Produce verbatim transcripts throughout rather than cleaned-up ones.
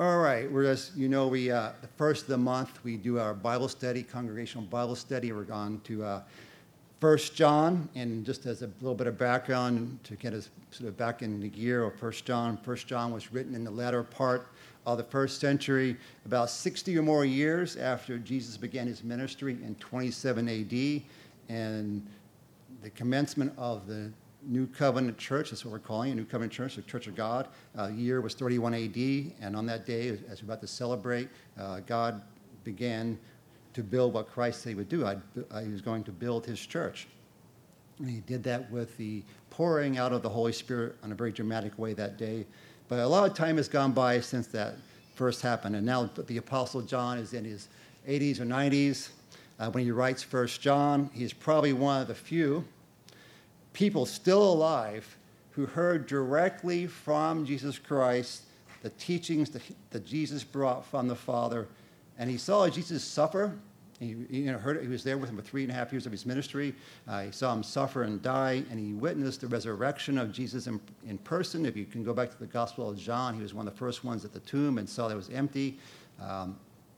All right, we're as you know, we uh, the first of the month we do our Bible study, congregational Bible study. We're going to uh, First John, and just as a little bit of background to get us sort of back in the gear of First John. First John was written in the latter part of the first century, about sixty or more years after Jesus began his ministry in twenty-seven A D, and the commencement of the New Covenant Church, that's what we're calling it, New Covenant Church, the Church of God. Uh, year was thirty-one A D, and on that day, as we're about to celebrate, uh, God began to build what Christ said he would do. I'd, uh, he was going to build his church. And he did that with the pouring out of the Holy Spirit in a very dramatic way that day. But a lot of time has gone by since that first happened, and now the Apostle John is in his eighties or nineties. Uh, when he writes First John, he's probably one of the few people still alive who heard directly from Jesus Christ the teachings that, that Jesus brought from the Father. And he saw Jesus suffer. He, you know, heard it. He was there with him for three and a half years of his ministry. Uh, he saw him suffer and die, and he witnessed the resurrection of Jesus in, in person. If you can go back to the Gospel of John, he was one of the first ones at the tomb and saw that it was empty. Um,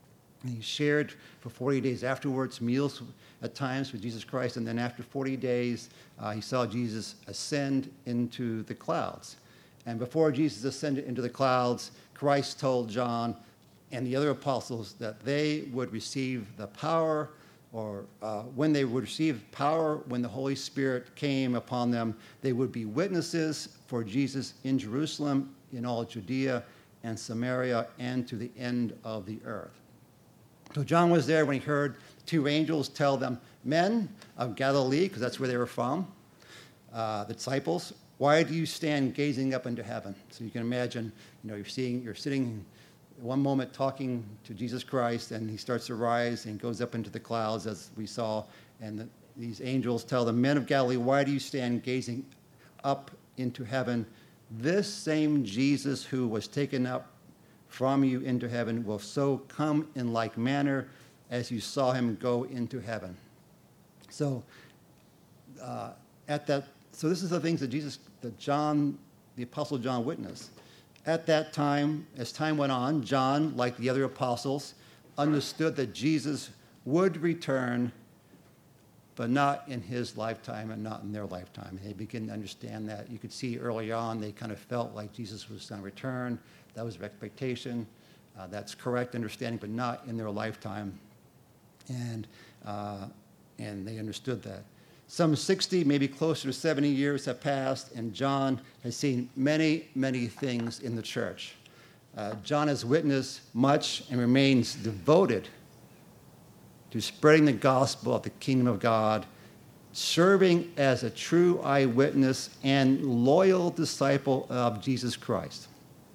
He shared for forty days afterwards, meals at times with Jesus Christ. And then after forty days, uh, he saw Jesus ascend into the clouds. And before Jesus ascended into the clouds, Christ told John and the other apostles that they would receive the power, or uh, when they would receive power, when the Holy Spirit came upon them, they would be witnesses for Jesus in Jerusalem, in all Judea and Samaria, and to the end of the earth. So John was there when he heard two angels tell them, "Men of Galilee," because that's where they were from, uh, the disciples, "why do you stand gazing up into heaven?" So you can imagine, you know, you're seeing, you're sitting one moment talking to Jesus Christ, and he starts to rise and goes up into the clouds, as we saw. And the, these angels tell the "Men of Galilee, why do you stand gazing up into heaven? This same Jesus who was taken up from you into heaven will so come in like manner as you saw him go into heaven." So, uh, at that, so this is the things that Jesus, that John, the Apostle John, witnessed. At that time, as time went on, John, like the other apostles, understood that Jesus would return, but not in his lifetime and not in their lifetime. They began to understand that. You could see early on they kind of felt like Jesus was going to return. That was their expectation. Uh, that's correct understanding, but not in their lifetime. And uh, and they understood that. Some sixty, maybe closer to seventy years have passed, and John has seen many, many things in the church. Uh, John has witnessed much and remains devoted to spreading the gospel of the kingdom of God, serving as a true eyewitness and loyal disciple of Jesus Christ.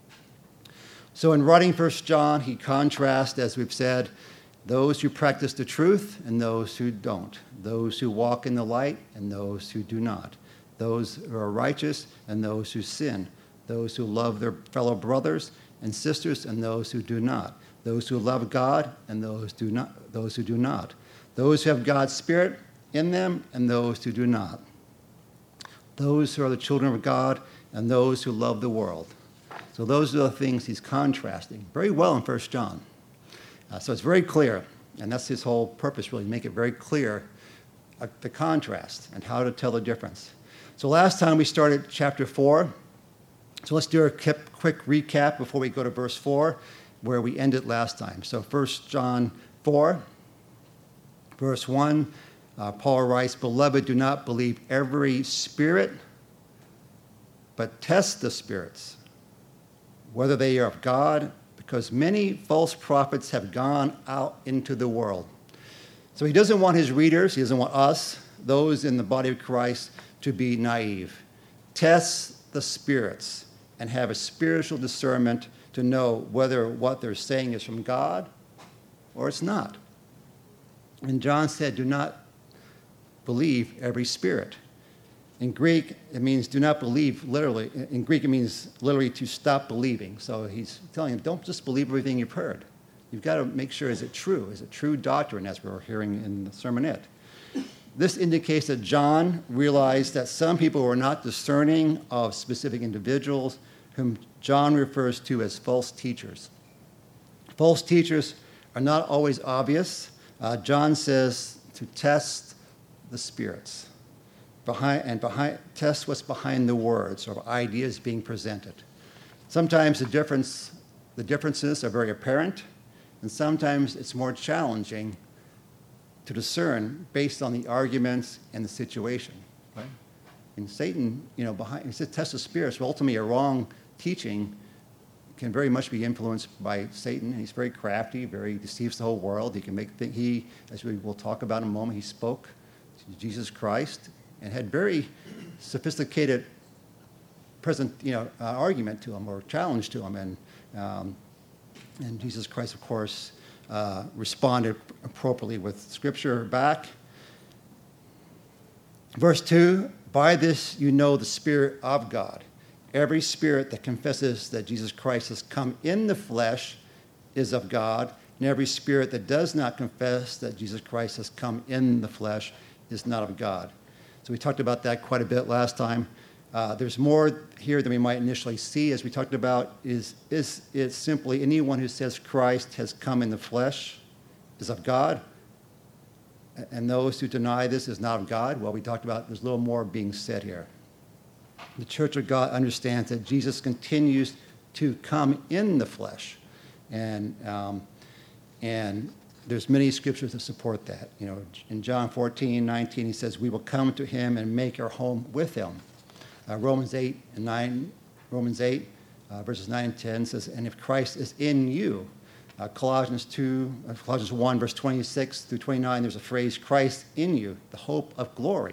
So in writing First John, he contrasts, as we've said, those who practice the truth and those who don't, those who walk in the light and those who do not, those who are righteous and those who sin, those who love their fellow brothers and sisters and those who do not, those who love God and those do not, those who do not, those who have God's Spirit in them and those who do not, those who are the children of God and those who love the world. So those are the things he's contrasting very well in First John. Uh, so it's very clear, and that's his whole purpose, really, make it very clear, uh, the contrast and how to tell the difference. So last time we started chapter four. So let's do a quick recap before we go to verse four, where we ended last time. So First John four, verse one, uh, Paul writes, "Beloved, do not believe every spirit, but test the spirits, whether they are of God, because many false prophets have gone out into the world." So he doesn't want his readers, he doesn't want us, those in the body of Christ, to be naive. Test the spirits and have a spiritual discernment to know whether what they're saying is from God or it's not. And John said, do not believe every spirit. In Greek, it means do not believe literally. In Greek, it means literally to stop believing. So he's telling them, don't just believe everything you've heard. You've got to make sure, is it true? Is it true doctrine, as we were hearing in the sermonette? This indicates that John realized that some people were not discerning of specific individuals whom John refers to as false teachers. False teachers are not always obvious. Uh, John says to test the spirits behind, and behind, test what's behind the words or ideas being presented. Sometimes the difference, the differences are very apparent, and sometimes it's more challenging to discern based on the arguments and the situation. Right? And Satan, you know, behind he says test the spirits. Well, ultimately, a wrong teaching can very much be influenced by Satan. He's very crafty, very deceives the whole world. He can make th- he, as we will talk about in a moment, he spoke to Jesus Christ and had very sophisticated present, you know, uh, argument to him or challenge to him, and um, and Jesus Christ, of course, uh, responded appropriately with Scripture back. Verse two: by this you know the Spirit of God. Every spirit that confesses that Jesus Christ has come in the flesh is of God, and every spirit that does not confess that Jesus Christ has come in the flesh is not of God. So we talked about that quite a bit last time. Uh, there's more here than we might initially see, as we talked about, is, is it's simply anyone who says Christ has come in the flesh is of God, and those who deny this is not of God. Well, we talked about there's a little more being said here. The Church of God understands that Jesus continues to come in the flesh, and um, and there's many scriptures that support that. You know, in John fourteen, nineteen, he says, "We will come to him and make our home with him." Uh, Romans eight and nine, Romans eight, uh, verses nine and ten says, "And if Christ is in you," uh, Colossians two, uh, Colossians one, verse twenty-six through twenty-nine, there's a phrase, "Christ in you, the hope of glory."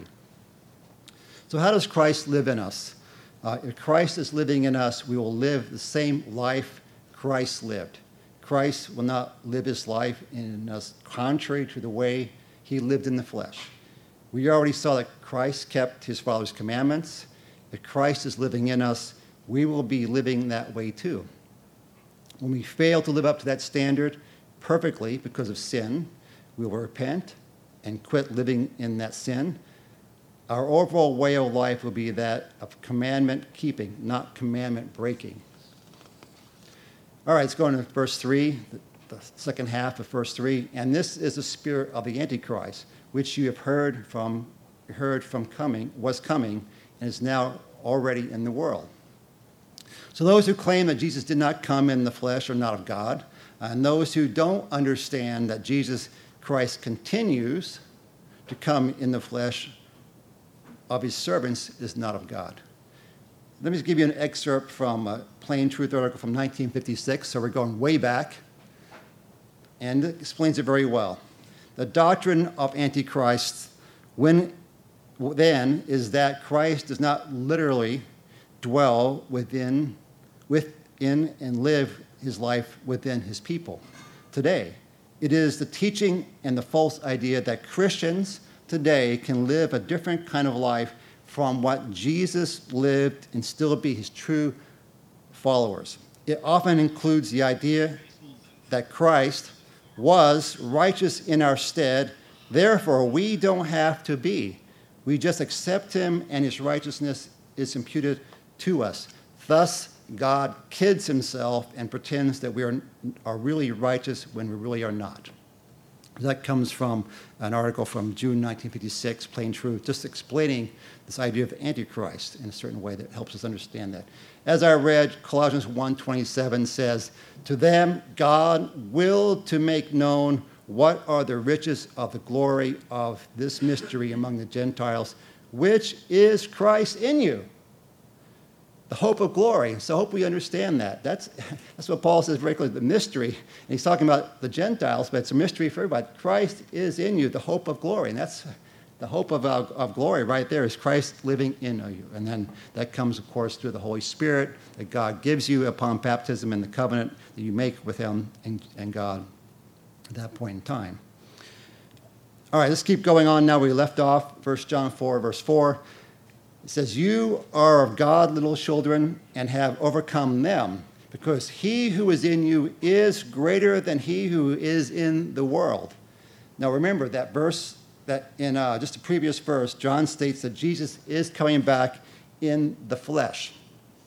So how does Christ live in us? Uh, if Christ is living in us, we will live the same life Christ lived. Christ will not live his life in us contrary to the way he lived in the flesh. We already saw that Christ kept his Father's commandments. If Christ is living in us, we will be living that way too. When we fail to live up to that standard perfectly because of sin, we will repent and quit living in that sin. Our overall way of life will be that of commandment keeping, not commandment breaking. All right, let's go into verse three, the, the second half of verse three. "And this is the spirit of the Antichrist, which you have heard from, heard from coming, was coming, and is now already in the world." So those who claim that Jesus did not come in the flesh are not of God, and those who don't understand that Jesus Christ continues to come in the flesh of his servants is not of God. Let me just give you an excerpt from a Plain Truth article from nineteen fifty-six, so we're going way back, and it explains it very well. "The doctrine of Antichrist when then is that Christ does not literally dwell within, within and live his life within his people today. It is the teaching and the false idea that Christians today can live a different kind of life from what Jesus lived and still be his true followers. It often includes the idea that Christ was righteous in our stead, therefore we don't have to be. We just accept him and his righteousness is imputed to us. Thus, God kids himself and pretends that we are, are really righteous when we really are not. That comes from an article from June nineteen fifty-six, Plain Truth, just explaining this idea of Antichrist in a certain way that helps us understand that. As I read, Colossians one twenty-seven says, "To them God willed to make known what are the riches of the glory of this mystery among the Gentiles, which is Christ in you, the hope of glory." So I hope we understand that. That's, that's what Paul says very clearly, the mystery. And he's talking about the Gentiles, but it's a mystery for everybody. Christ is in you, the hope of glory. And that's the hope of, of, of glory right there, is Christ living in you. And then that comes, of course, through the Holy Spirit that God gives you upon baptism and the covenant that you make with him and, and God at that point in time. All right, let's keep going on now. We left off First John four, verse four. It says, "You are of God, little children, and have overcome them, because he who is in you is greater than he who is in the world." Now remember that verse, that in uh, just a previous verse, John states that Jesus is coming back in the flesh.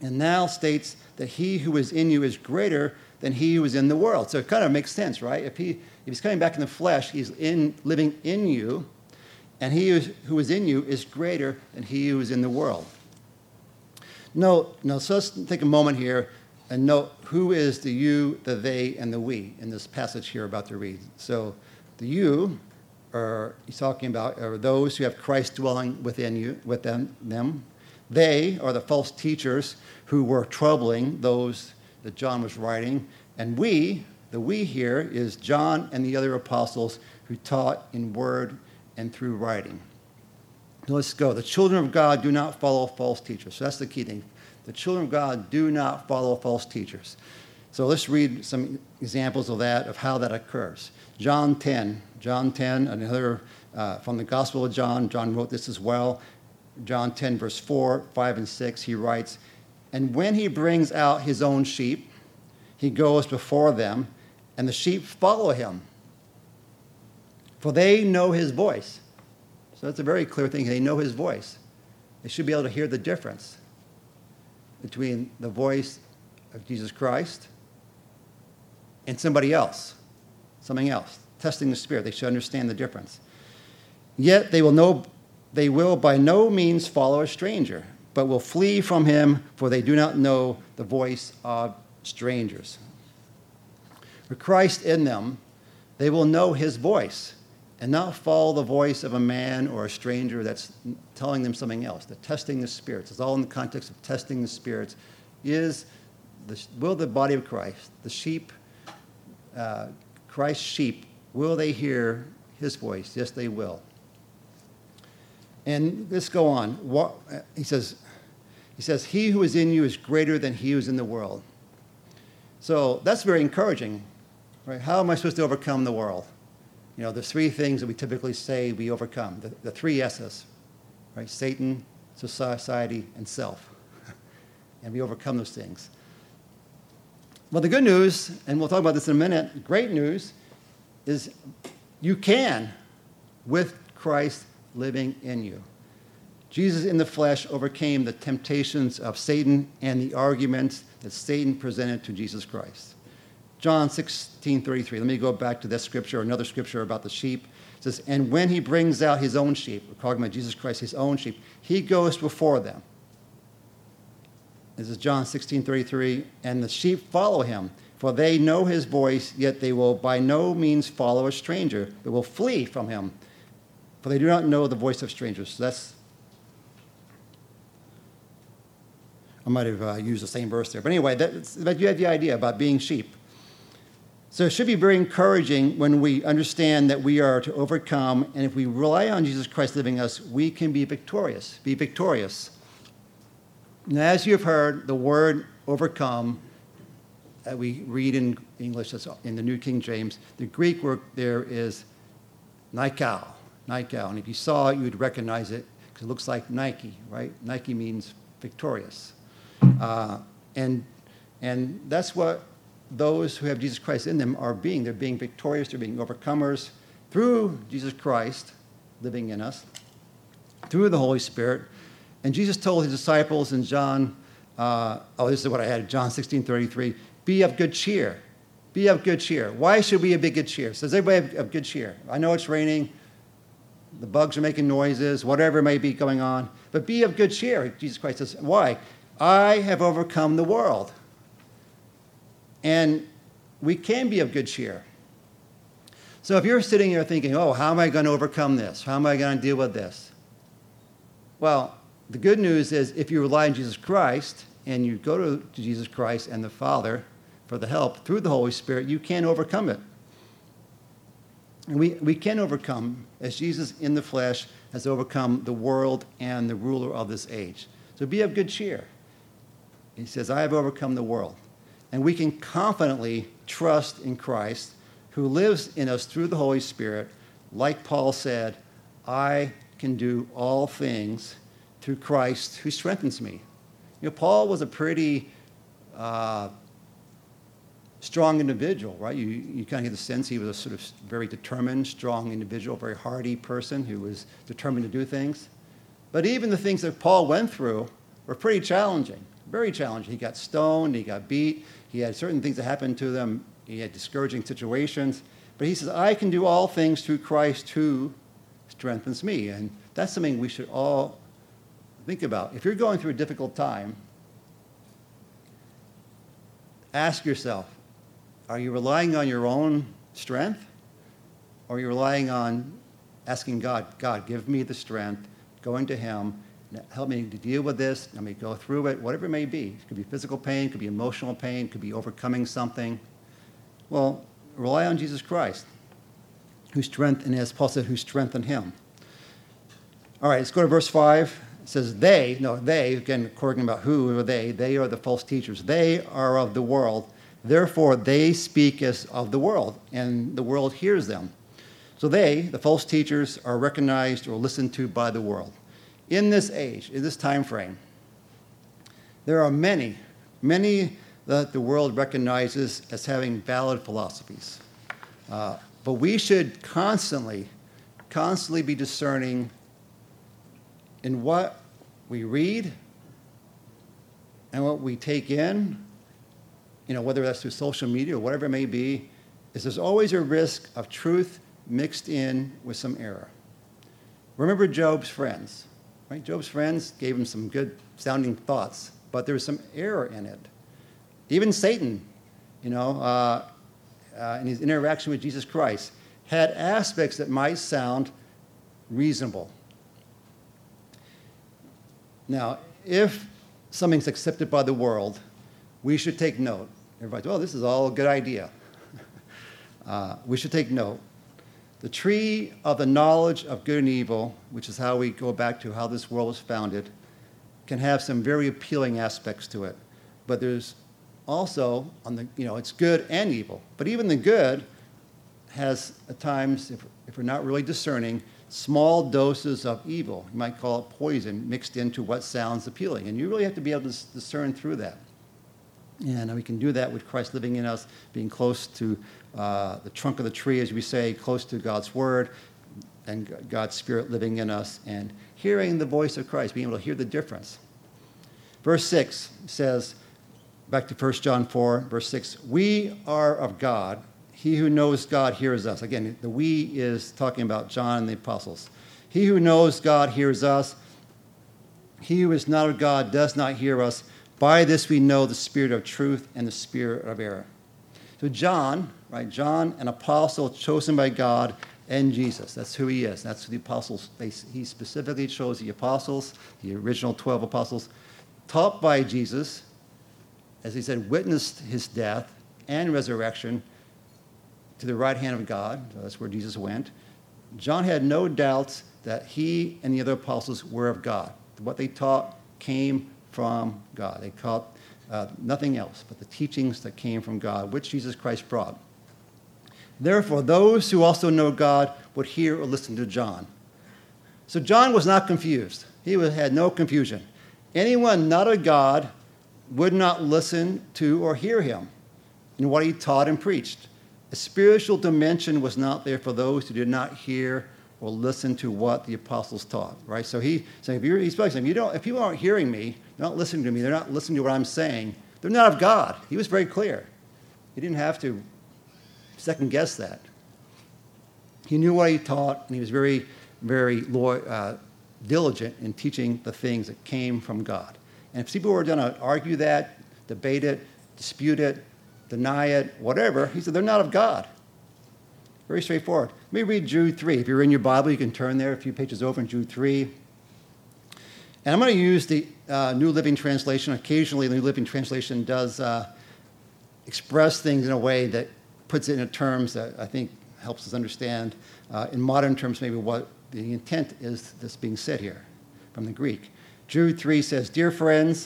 and now states that he who is in you is greater than he who is in the world. So it kind of makes sense, right? If, he, if he's coming back in the flesh, he's in, living in you, and he who is in you is greater than he who is in the world. No, no, so let's take a moment here and note who is the you, the they, and the we in this passage here about to read. So the you, are he's talking about are those who have Christ dwelling within you, within them. They are the false teachers who were troubling those that John was writing. And we, the we here, is John and the other apostles who taught in word and through writing. So let's go. The children of God do not follow false teachers. So that's the key thing. The children of God do not follow false teachers. So let's read some examples of that, of how that occurs. John ten. John ten, another uh, from the Gospel of John. John wrote this as well. John ten, verse four, five, and six, he writes, "And when he brings out his own sheep, he goes before them, and the sheep follow him, for they know his voice." So that's a very clear thing. They know his voice. They should be able to hear the difference between the voice of Jesus Christ and somebody else, something else, testing the Spirit. They should understand the difference. Yet they will know, they will by no means follow a stranger, but will flee from him, for they do not know the voice of strangers. For Christ in them, they will know his voice and not follow the voice of a man or a stranger that's telling them something else. The testing the spirits. It's all in the context of testing the spirits. Is the, will the body of Christ, the sheep, uh, Christ's sheep, will they hear his voice? Yes, they will. And let's go on. What, he says, he says, he who is in you is greater than he who is in the world. So that's very encouraging, right? How am I supposed to overcome the world? You know, there's three things that we typically say we overcome, the, the three S's, right? Satan, society, and self. And we overcome those things. Well, the good news, and we'll talk about this in a minute, great news, is you can with Christ living in you. Jesus in the flesh overcame the temptations of Satan and the arguments that Satan presented to Jesus Christ. John sixteen thirty-three. Let me go back to that scripture, another scripture about the sheep. It says, "And when he brings out his own sheep," we're talking about Jesus Christ, his own sheep, he goes before them. This is John sixteen thirty-three. "And the sheep follow him, for they know his voice, yet they will by no means follow a stranger, but will flee from him, for they do not know the voice of strangers." So that's, I might have uh, used the same verse there. But anyway, that's, but you have the idea about being sheep. So it should be very encouraging when we understand that we are to overcome, and if we rely on Jesus Christ living in us, we can be victorious, be victorious. Now, as you have heard, the word overcome that we read in English, that's in the New King James, the Greek word there is nikao, nikao. And if you saw it, you would recognize it because it looks like Nike, right? Nike means victorious. Uh, and, and that's what those who have Jesus Christ in them are being. They're being victorious. They're being overcomers through Jesus Christ living in us, through the Holy Spirit. And Jesus told his disciples in John, uh, oh, this is what I had, John sixteen thirty-three, "Be of good cheer. Be of good cheer." Why should we be of good cheer? Says everybody have, of good cheer. I know it's raining. The bugs are making noises, whatever may be going on. But be of good cheer, Jesus Christ says. Why? "I have overcome the world." And we can be of good cheer. So if you're sitting here thinking, oh, how am I going to overcome this? How am I going to deal with this? Well, the good news is if you rely on Jesus Christ and you go to, to Jesus Christ and the Father for the help through the Holy Spirit, you can overcome it. And we, we can overcome as Jesus in the flesh has overcome the world and the ruler of this age. So be of good cheer. He says, "I have overcome the world." And we can confidently trust in Christ who lives in us through the Holy Spirit. Like Paul said, "I can do all things through Christ who strengthens me." You know, Paul was a pretty uh, strong individual, right? You, you kind of get the sense he was a sort of very determined, strong individual, very hardy person who was determined to do things. But even the things that Paul went through were pretty challenging. very challenging. He got stoned, he got beat, he had certain things that happened to them, he had discouraging situations. But he says, I can do all things through Christ who strengthens me. And that's something we should all think about. If you're going through a difficult time, ask yourself, are you relying on your own strength? Or are you relying on asking God, God, give me the strength, going to him, help me to deal with this, let me go through it, whatever it may be. It could be physical pain, it could be emotional pain, it could be overcoming something. Well, rely on Jesus Christ, who strengthened, as Paul said, who strengthened him. All right, let's go to verse five. It says, they, no, they, again, talking about who are they, they are the false teachers. They are of the world, therefore they speak as of the world, and the world hears them. So they, the false teachers, are recognized or listened to by the world. In this age, in this time frame, there are many, many that the world recognizes as having valid philosophies. Uh, but we should constantly, constantly be discerning in what we read and what we take in, you know, whether that's through social media or whatever it may be, is there's always a risk of truth mixed in with some error. Remember Job's friends, right? Job's friends gave him some good sounding thoughts, but there was some error in it. Even Satan, you know, uh, uh, in his interaction with Jesus Christ, had aspects that might sound reasonable. Now, if something's accepted by the world, we should take note. Everybody's, well, this is all a good idea. uh, we should take note. The tree of the knowledge of good and evil, which is how we go back to how this world was founded, can have some very appealing aspects to it. But there's also, on the, you know, it's good and evil. But even the good has, at times, if, if we're not really discerning, small doses of evil. You might call it poison mixed into what sounds appealing. And you really have to be able to discern through that. And we can do that with Christ living in us, being close to uh, the trunk of the tree, as we say, close to God's word, and God's Spirit living in us, and hearing the voice of Christ, being able to hear the difference. Verse six says, back to First John four, verse six, we are of God. He who knows God hears us. Again, the we is talking about John and the apostles. He who knows God hears us. He who is not of God does not hear us. By this we know the spirit of truth and the spirit of error. So John, right, John, an apostle chosen by God and Jesus. That's who he is. That's who the apostles, they, he specifically chose the apostles, the original twelve apostles, taught by Jesus, as he said, witnessed his death and resurrection to the right hand of God. That's where Jesus went. John had no doubts that he and the other apostles were of God. What they taught came from God. They taught uh, nothing else but the teachings that came from God, which Jesus Christ brought. Therefore, those who also know God would hear or listen to John. So John was not confused. He was, had no confusion. Anyone not of God would not listen to or hear him in what he taught and preached. A spiritual dimension was not there for those who did not hear or listen to what the apostles taught, right? So he saying, if you're, he's saying, you don't, if people aren't hearing me, they're not listening to me, they're not listening to what I'm saying, they're not of God. He was very clear. He didn't have to second guess that. He knew what he taught, and he was very, very uh, diligent in teaching the things that came from God. And if people were going to argue that, debate it, dispute it, deny it, whatever, he said they're not of God. Very straightforward. Let me read Jude three. If you're in your Bible, you can turn there a few pages over in Jude three. And I'm going to use the uh, New Living Translation. Occasionally, the New Living Translation does uh, express things in a way that puts it in terms that I think helps us understand, uh, in modern terms, maybe what the intent is that's being said here from the Greek. Jude three says, "Dear friends,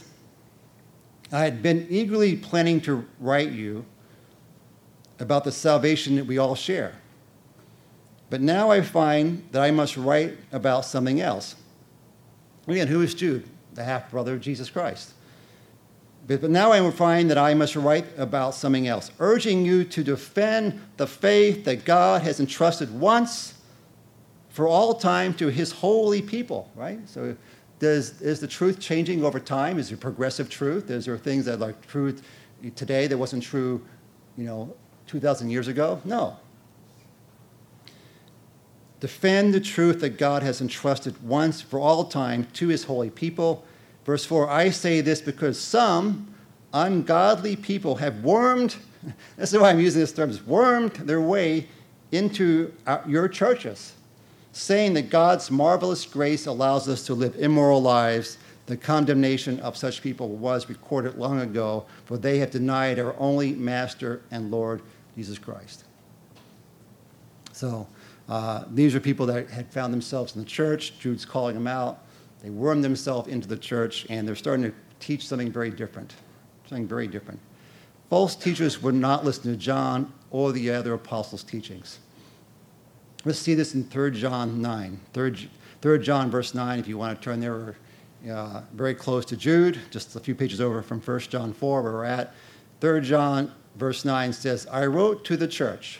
I had been eagerly planning to write you about the salvation that we all share. But now I find that I must write about something else." Again, who is Jude? The half-brother of Jesus Christ. But, but now I find that I must write about something else, urging you to defend the faith that God has entrusted once for all time to his holy people, right? So Does, is the truth changing over time? Is it progressive truth? Is there things that are like truth today that wasn't true, you know, two thousand years ago? No. Defend the truth that God has entrusted once for all time to his holy people. Verse four, I say this because some ungodly people have wormed, this is why I'm using this term, is wormed their way into our, your churches, saying that God's marvelous grace allows us to live immoral lives. The condemnation of such people was recorded long ago, for they have denied our only Master and Lord, Jesus Christ. So uh, these are people that had found themselves in the church. Jude's calling them out. They wormed themselves into the church, and they're starting to teach something very different, something very different. False teachers would not listen to John or the other apostles' teachings. Let's see this in Third John nine. Third John verse nine, if you want to turn there, uh, very close to Jude, just a few pages over from First John four, where we're at. Third John verse nine says, I wrote to the church,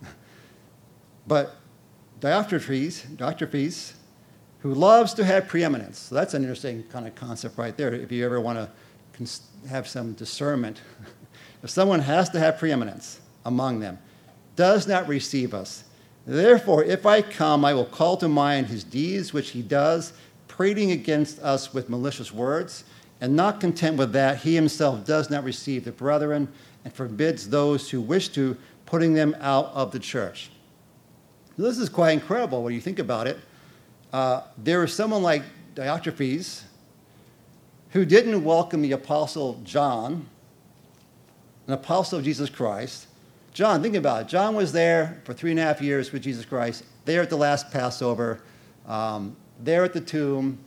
but Diotrephes, Diotrephes, who loves to have preeminence. So that's an interesting kind of concept right there, if you ever want to cons- have some discernment. If someone has to have preeminence among them, does not receive us. Therefore, if I come, I will call to mind his deeds, which he does, prating against us with malicious words. And not content with that, he himself does not receive the brethren and forbids those who wish to, putting them out of the church. This is quite incredible when you think about it. Uh, there is someone like Diotrephes who didn't welcome the apostle John, an apostle of Jesus Christ. John, think about it. John was there for three and a half years with Jesus Christ, there at the last Passover, um, there at the tomb,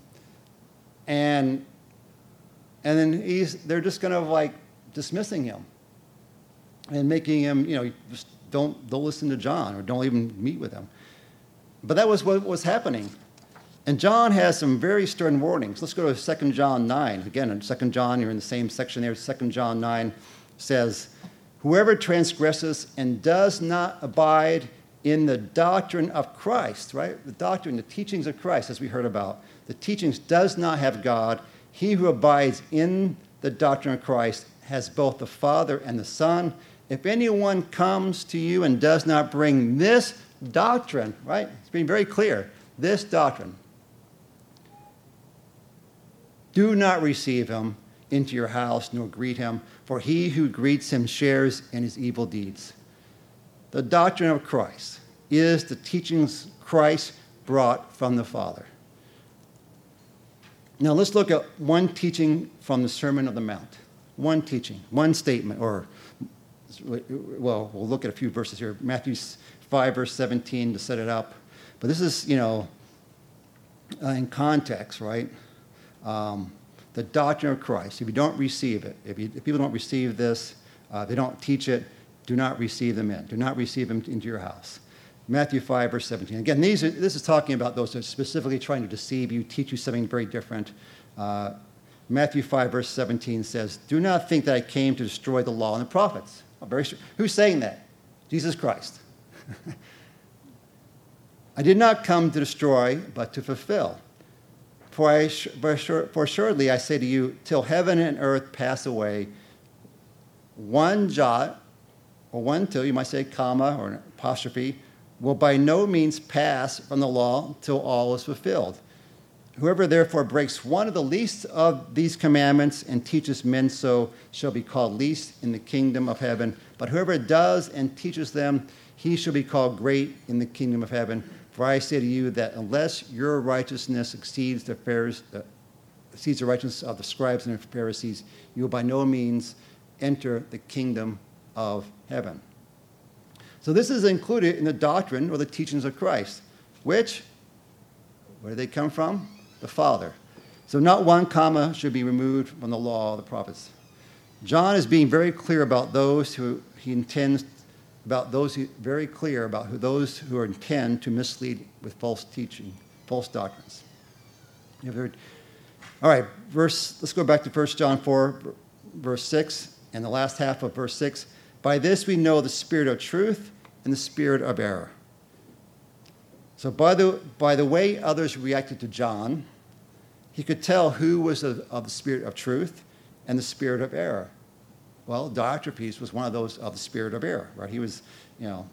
and and then he's they're just kind of like dismissing him and making him, you know, just don't don't listen to John or don't even meet with him. But that was what was happening. And John has some very stern warnings. Let's go to Second John nine. Again, in Second John, you're in the same section there. Second John nine says, whoever transgresses and does not abide in the doctrine of Christ, right? The doctrine, the teachings of Christ, as we heard about. The teachings does not have God. He who abides in the doctrine of Christ has both the Father and the Son. If anyone comes to you and does not bring this doctrine, right? It's being very clear. This doctrine. Do not receive him into your house, nor greet him, for he who greets him shares in his evil deeds. The doctrine of Christ is the teachings Christ brought from the Father. Now let's look at one teaching from the Sermon on the Mount. One teaching, one statement, or, well, we'll look at a few verses here. Matthew five, verse seventeen to set it up. But this is, you know, uh, in context, right? Um, the doctrine of Christ. If you don't receive it, if, you, if people don't receive this, uh, they don't teach it, do not receive them in. Do not receive them into your house. Matthew five, verse seventeen. Again, these are, this is talking about those that are specifically trying to deceive you, teach you something very different. Uh, Matthew five, verse seventeen says, do not think that I came to destroy the law and the prophets. Oh, very sure. Who's saying that? Jesus Christ. I did not come to destroy, but to fulfill. For, I, for assuredly I say to you, till heaven and earth pass away, one jot, or one till, you might say comma or an apostrophe, will by no means pass from the law till all is fulfilled. Whoever therefore breaks one of the least of these commandments and teaches men so shall be called least in the kingdom of heaven. But whoever does and teaches them, he shall be called great in the kingdom of heaven. For I say to you that unless your righteousness exceeds the Pharisees, uh, exceeds the righteousness of the scribes and the Pharisees, you will by no means enter the kingdom of heaven. So this is included in the doctrine or the teachings of Christ, which, where do they come from? The Father. So not one comma should be removed from the law of the prophets. John is being very clear about those who he intends about those who very clear about who those who intend to mislead with false teaching, false doctrines. You've heard. All right, verse. Let's go back to First John four, verse six, and the last half of verse six. By this we know the spirit of truth and the spirit of error. So by the by the way others reacted to John, He could tell who was of, of the spirit of truth and the spirit of error. Well, Diotrephes was one of those of the spirit of error, right? He was, you know,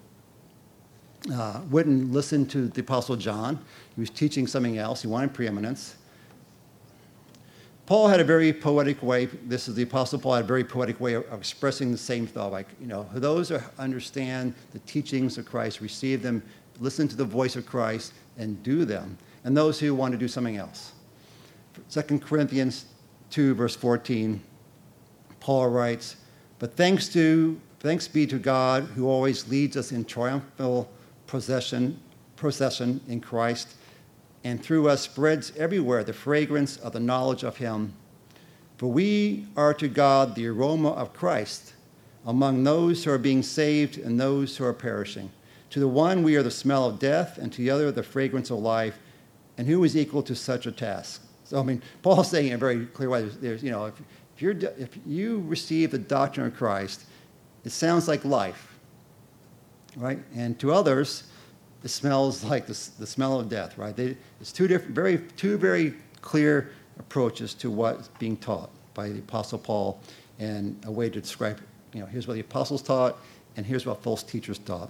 uh, wouldn't listen to the Apostle John. He was teaching something else. He wanted preeminence. Paul had a very poetic way. This is the Apostle Paul had a very poetic way of, of expressing the same thought. Like, you know, those who understand the teachings of Christ, receive them, listen to the voice of Christ, and do them. And those who want to do something else. Second Corinthians two, verse fourteen, Paul writes, "But thanks to thanks be to God who always leads us in triumphal procession, procession in Christ, and through us spreads everywhere the fragrance of the knowledge of him. For we are to God the aroma of Christ among those who are being saved and those who are perishing. To the one we are the smell of death, and to the other the fragrance of life. And who is equal to such a task?" So, I mean, Paul's saying in a very clear way, there's, there's you know, if, if, you're, if you receive the doctrine of Christ, it sounds like life, right? And to others, it smells like the, the smell of death, right? They, it's two different, very, two very clear approaches to what's being taught by the Apostle Paul, and a way to describe, you know, here's what the apostles taught, and here's what false teachers taught.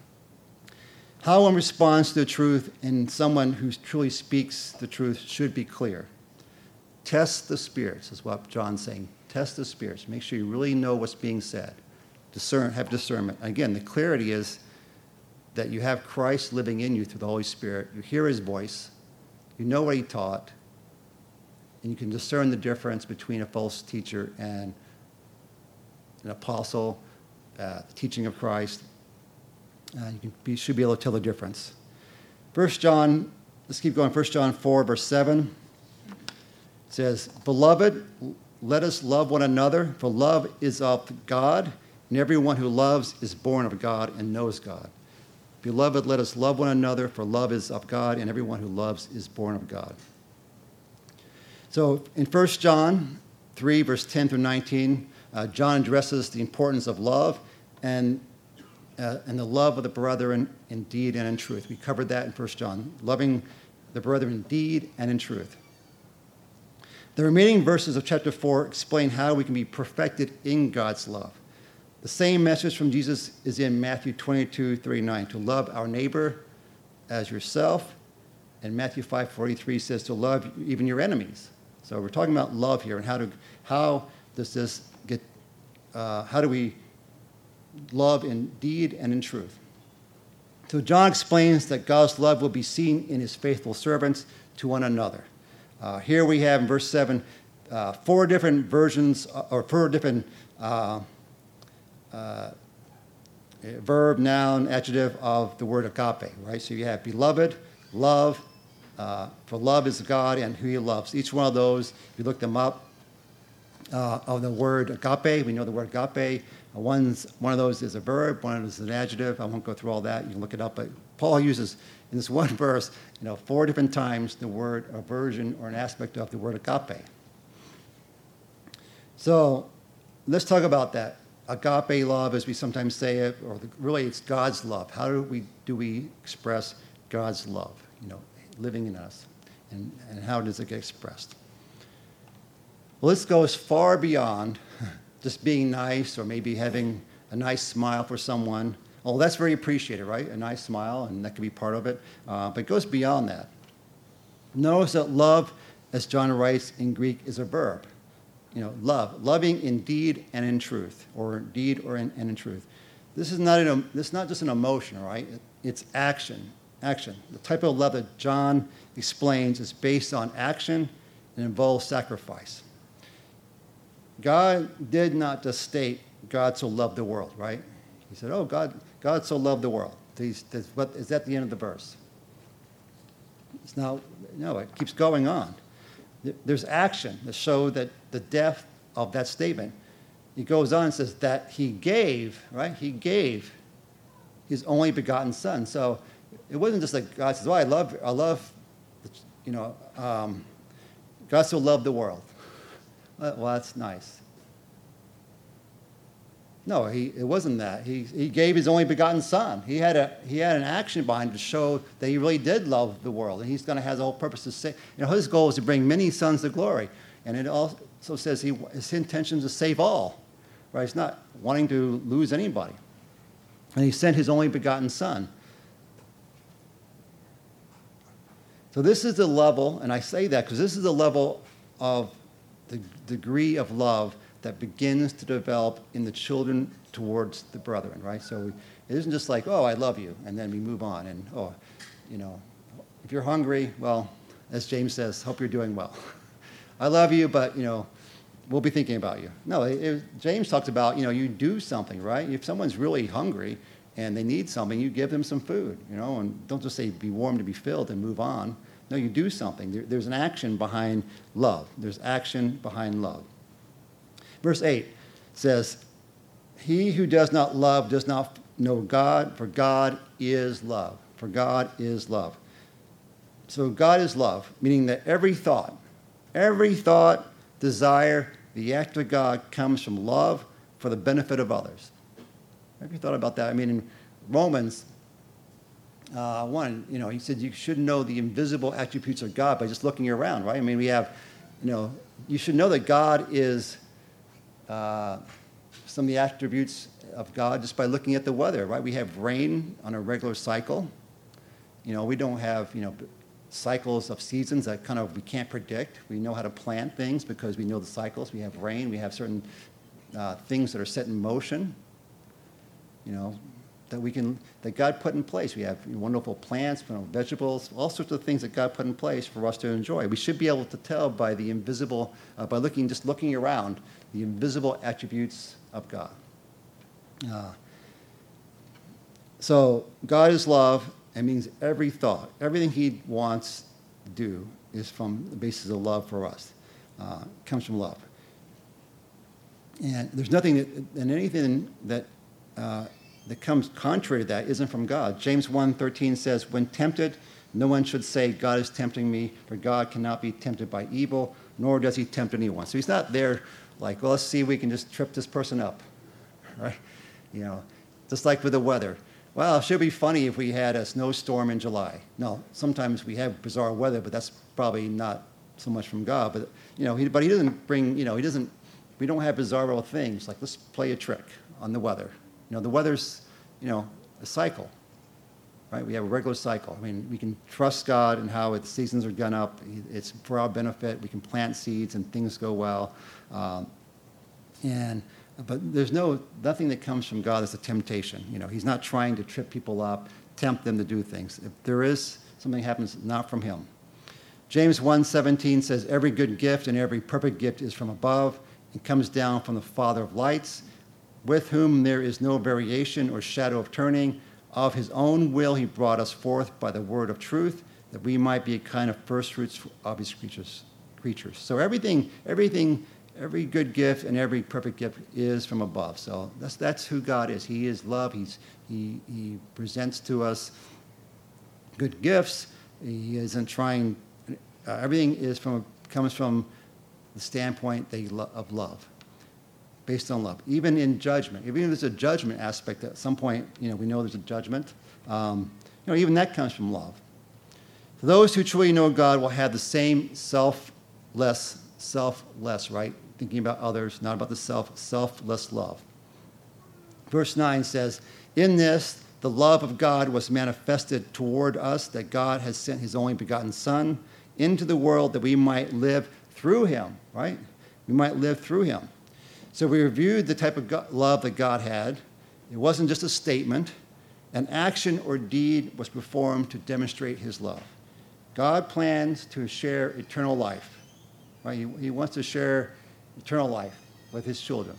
How one responds to the truth in someone who truly speaks the truth should be clear. Test the spirits, is what John's saying. Test the spirits. Make sure you really know what's being said. Discern, have discernment. Again, the clarity is that you have Christ living in you through the Holy Spirit. You hear his voice. You know what he taught. And you can discern the difference between a false teacher and an apostle, uh, the teaching of Christ. Uh, you can be, should be able to tell the difference. First John, let's keep going. First John four, verse seven. It says, "Beloved, let us love one another, for love is of God, and everyone who loves is born of God and knows God. Beloved, let us love one another, for love is of God, and everyone who loves is born of God." So in First John three, verse ten through nineteen, uh, John addresses the importance of love and Uh, and the love of the brethren in deed and in truth. We covered that in First John, loving the brethren in deed and in truth. The remaining verses of chapter four explain how we can be perfected in God's love. The same message from Jesus is in Matthew twenty-two, thirty-nine, to love our neighbor as yourself. And Matthew five, forty-three says to love even your enemies. So we're talking about love here, and how to how does this get, uh, how do we love in deed and in truth. So John explains that God's love will be seen in his faithful servants to one another. Uh, here we have in verse seven, uh, four different versions, uh, or four different uh, uh, verb, noun, adjective of the word agape, right? So you have beloved, love, uh, for love is God and who he loves. Each one of those, if you look them up, uh, of the word agape, we know the word agape. One's, one of those is a verb, one is an adjective. I won't go through all that. You can look it up. But Paul uses, in this one verse, you know, four different times the word aversion or an aspect of the word agape. So let's talk about that. Agape love, as we sometimes say it, or the, really it's God's love. How do we, do we express God's love, you know, living in us? And, and how does it get expressed? Well, let's go as far beyond just being nice, or maybe having a nice smile for someone. Oh, that's very appreciated, right? A nice smile, and that could be part of it. Uh, but it goes beyond that. Notice that love, as John writes in Greek, is a verb. You know, love, loving in deed and in truth, or deed or in, and in truth. This is not an, this is not just an emotion, right? It, it's action, action. The type of love that John explains is based on action and involves sacrifice. God did not just state, God so loved the world, right? He said, oh, God, God so loved the world. He's, that's what is at the end of the verse. It's now, no, it keeps going on. There's action to show that the depth of that statement. He goes on and says that he gave, right? He gave his only begotten son. So it wasn't just like God says, oh, I love, I love, you know, um, God so loved the world. Well, that's nice. No, he, it wasn't that. He, he gave his only begotten son. He had, a, he had an action behind it to show that he really did love the world. And he's going to have the whole purpose to say, you know, his goal is to bring many sons to glory. And it also says he, his intention is to save all, right? He's not wanting to lose anybody. And he sent his only begotten son. So this is the level, and I say that because this is the level of the degree of love that begins to develop in the children towards the brethren, right? So we, it isn't just like, oh, I love you, and then we move on. And, oh, you know, if you're hungry, well, as James says, hope you're doing well. I love you, but, you know, we'll be thinking about you. No, it, it, James talks about, you know, you do something, right? If someone's really hungry and they need something, you give them some food, you know, and don't just say be warm to be filled and move on. No, you do something. There, there's an action behind love. There's action behind love. Verse eight says, he who does not love does not know God, for God is love. For God is love. So God is love, meaning that every thought, every thought, desire, the act of God comes from love for the benefit of others. Have you thought about that? I mean, in Romans uh, one, you know, he said you should know the invisible attributes of God by just looking around, right? I mean, we have, you know, you should know that God is uh, some of the attributes of God just by looking at the weather, right? We have rain on a regular cycle. You know, we don't have, you know, cycles of seasons that kind of we can't predict. We know how to plant things because we know the cycles. We have rain. We have certain uh, things that are set in motion, you know, that we can, that God put in place. We have wonderful plants, you know, vegetables, all sorts of things that God put in place for us to enjoy. We should be able to tell by the invisible, uh, by looking, just looking around, the invisible attributes of God. Uh, so God is love. It means every thought, everything he wants to do is from the basis of love for us. Uh, comes from love. And there's nothing that, and anything that uh, that comes contrary to that isn't from God. James one thirteen says, when tempted, no one should say, God is tempting me, for God cannot be tempted by evil, nor does he tempt anyone. So he's not there like, well, let's see if we can just trip this person up, right? You know, just like with the weather. Well, it should be funny if we had a snowstorm in July. No, sometimes we have bizarre weather, but that's probably not so much from God. But, you know, he, but he doesn't bring, you know, he doesn't, we don't have bizarre things like let's play a trick on the weather. You know, the weather's, you know, a cycle, right? We have a regular cycle. I mean, we can trust God and how its seasons are done up. It's for our benefit. We can plant seeds and things go well. Um, and, but there's no, nothing that comes from God that's a temptation. You know, he's not trying to trip people up, tempt them to do things. If there is something that happens, not from him. James one seventeen says, every good gift and every perfect gift is from above and comes down from the Father of lights, with whom there is no variation or shadow of turning. Of his own will he brought us forth by the word of truth, that we might be a kind of first fruits of his creatures. creatures. So everything, everything, every good gift and every perfect gift is from above. So that's that's who God is. He is love. He's he he presents to us good gifts. He isn't trying. Uh, everything is from comes from the standpoint that he lo- of love. Based on love, even in judgment. Even if there's a judgment aspect, at some point, you know, we know there's a judgment. Um, you know, even that comes from love. So those who truly know God will have the same selfless, selfless, right? Thinking about others, not about the self, selfless love. Verse nine says, in this, the love of God was manifested toward us, that God has sent his only begotten Son into the world that we might live through him, right? We might live through him. So we reviewed the type of God, love that God had. It wasn't just a statement. An action or deed was performed to demonstrate his love. God plans to share eternal life. Right? He, he wants to share eternal life with his children.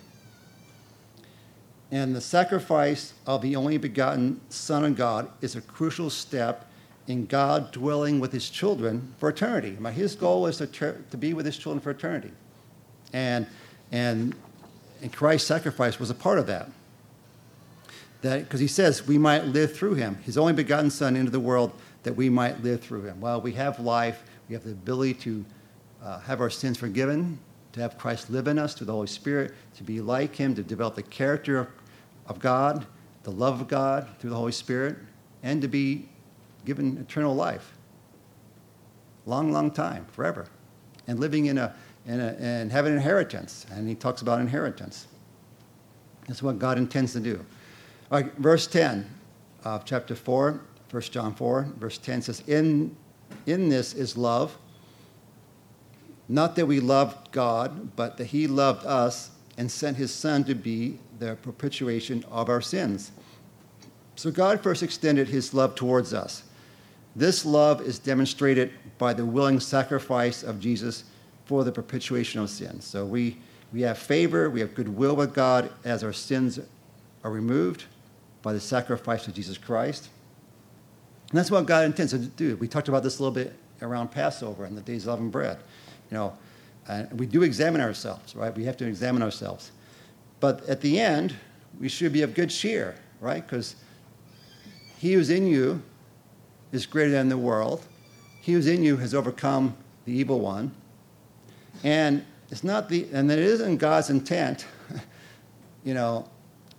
And the sacrifice of the only begotten Son of God is a crucial step in God dwelling with his children for eternity. Right? His goal is to, ter- to be with his children for eternity. And, and And Christ's sacrifice was a part of that. That because he says we might live through him, his only begotten Son into the world, that we might live through him. Well, we have life. We have the ability to uh, have our sins forgiven, to have Christ live in us through the Holy Spirit, to be like him, to develop the character of God, the love of God through the Holy Spirit, and to be given eternal life. Long, long time, forever. And living in a, in a, and having an inheritance. And he talks about inheritance. That's what God intends to do. All right, verse ten of chapter four, First John four, verse ten says, in, in this is love, not that we loved God, but that he loved us and sent his Son to be the propitiation of our sins. So God first extended his love towards us. This love is demonstrated by the willing sacrifice of Jesus for the propitiation of sins. So we, we have favor, we have goodwill with God as our sins are removed by the sacrifice of Jesus Christ. And that's what God intends to do. We talked about this a little bit around Passover and the days of unleavened bread. You know, and we do examine ourselves, right? We have to examine ourselves. But at the end, we should be of good cheer, right? Because he who's in you is greater than the world. He who's in you has overcome the evil one. And it's not the, and it isn't God's intent, you know.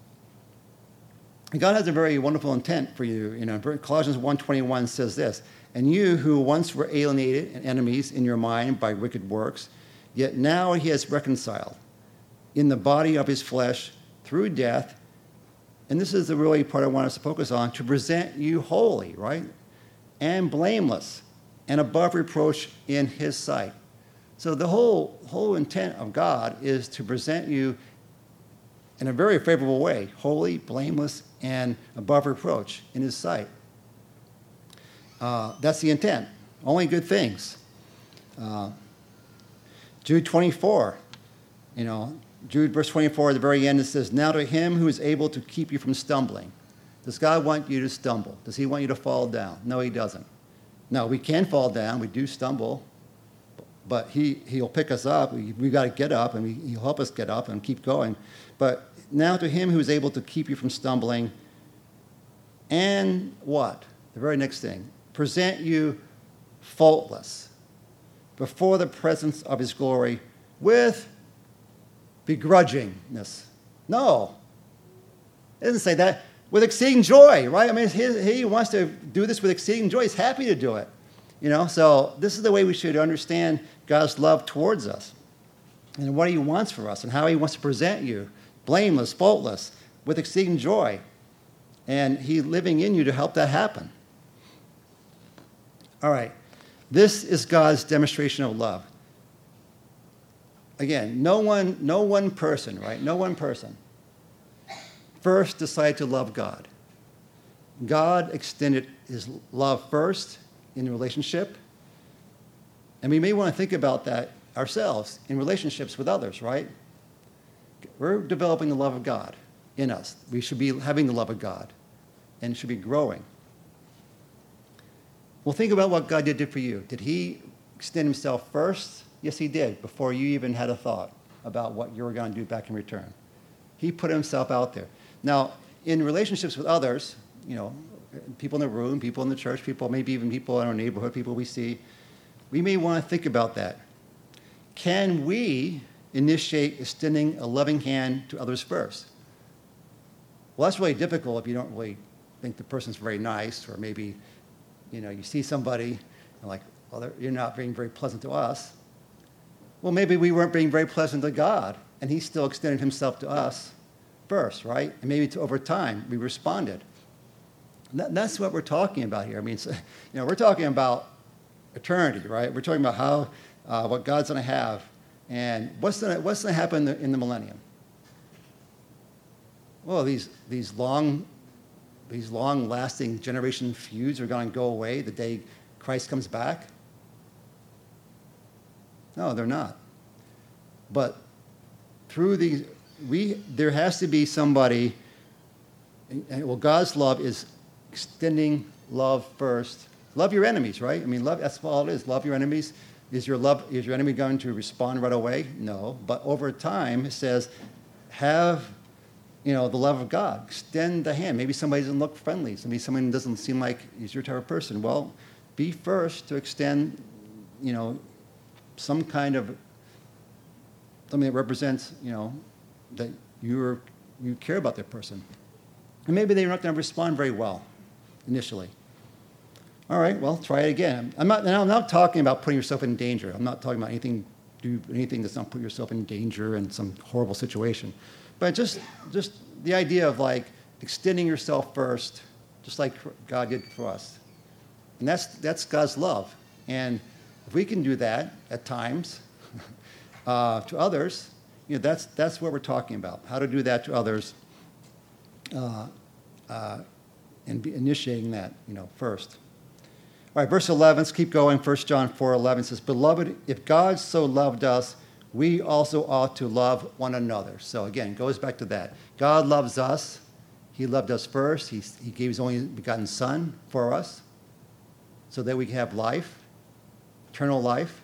God has a very wonderful intent for you. You know, Colossians one twenty-one says this, and you who once were alienated and enemies in your mind by wicked works, yet now he has reconciled in the body of his flesh through death. And this is the really part I want us to focus on, to present you holy, right? And blameless and above reproach in his sight. So the whole, whole intent of God is to present you in a very favorable way, holy, blameless, and above reproach in his sight. Uh, that's the intent. Only good things. Uh, Jude twenty-four, you know, Jude verse twenty-four at the very end, it says, now to him who is able to keep you from stumbling. Does God want you to stumble? Does he want you to fall down? No, he doesn't. No, we can fall down. We do stumble. But he, he'll pick us up. We, we've got to get up, and we, he'll help us get up and keep going. But now to him who is able to keep you from stumbling, and what? The very next thing. Present you faultless before the presence of his glory with begrudgingness. No. It doesn't say that. With exceeding joy, right? I mean, he, he wants to do this with exceeding joy. He's happy to do it. You know, so this is the way we should understand God's love towards us and what he wants for us and how he wants to present you, blameless, faultless, with exceeding joy. And he living in you to help that happen. All right. This is God's demonstration of love. Again, no one, no one person, right? No one person first decided to love God. God extended his love first in a relationship. And we may want to think about that ourselves in relationships with others, right? We're developing the love of God in us. We should be having the love of God, and it should be growing. Well, think about what God did for you. Did he extend himself first? Yes, he did, before you even had a thought about what you were going to do back in return. He put himself out there. Now, in relationships with others, you know, people in the room, people in the church, people, maybe even people in our neighborhood, people we see, we may want to think about that. Can we initiate extending a loving hand to others first? Well, that's really difficult if you don't really think the person's very nice, or maybe, you know, you see somebody and like, well, you're not being very pleasant to us. Well, maybe we weren't being very pleasant to God, and he still extended himself to us first, right? And maybe to, over time, we responded. That, that's what we're talking about here. I mean, so, you know, we're talking about eternity, right? We're talking about how, uh, what God's going to have, and what's going to what's going to happen in the, in the millennium. Well, these these long, these long-lasting generation feuds are going to go away the day Christ comes back. No, they're not. But through these, we there has to be somebody. And, well, God's love is extending love first. Love your enemies, right? I mean, love, that's all it is. Love your enemies. Is your love, is your enemy going to respond right away? No. But over time, it says, have, you know, the love of God. Extend the hand. Maybe somebody doesn't look friendly. Maybe someone doesn't seem like he's your type of person. Well, be first to extend, you know, some kind of, something that represents, you know, that you're you care about that person. And maybe they're not going to respond very well initially. All right, well, try it again. I'm not, I'm not talking about putting yourself in danger. I'm not talking about anything, do anything that's not put yourself in danger in some horrible situation. But just, just the idea of like extending yourself first, just like God did for us. And that's, that's God's love. And if we can do that at times uh, to others, you know, that's, that's what we're talking about, how to do that to others uh, uh, and be initiating that, you know, first. All right, verse eleven, let's keep going. First John four eleven says, "Beloved, if God so loved us, we also ought to love one another." So again, it goes back to that. God loves us. He loved us first. He, he gave his only begotten Son for us so that we can have life, eternal life.